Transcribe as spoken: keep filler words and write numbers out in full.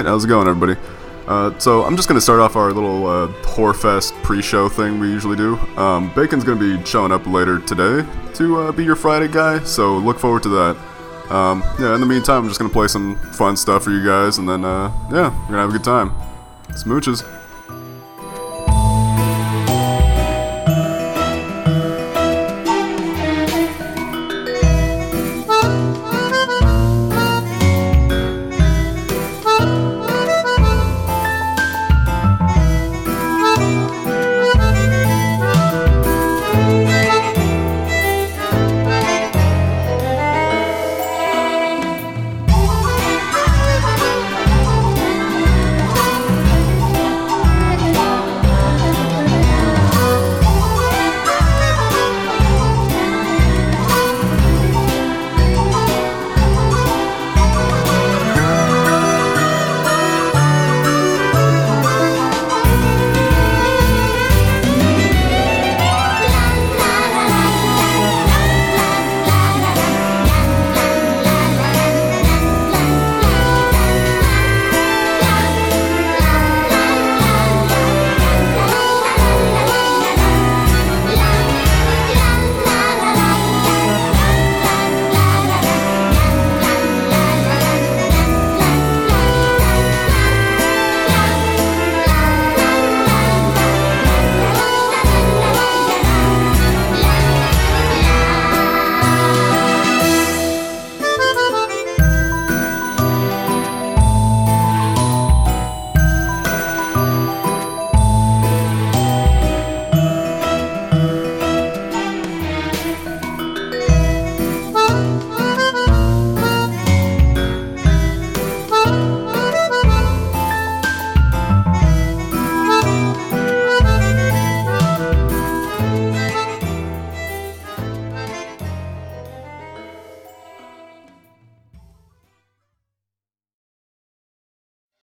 Alright, how's it going, everybody? Uh, so, I'm just going to start off our little uh, Horefest pre-show thing we usually do. Um, Bacon's going to be showing up later today to uh, be your Friday guy, so look forward to that. Um, yeah, in the meantime, I'm just going to play some fun stuff for you guys, and then, uh, yeah, we're going to have a good time. Smooches.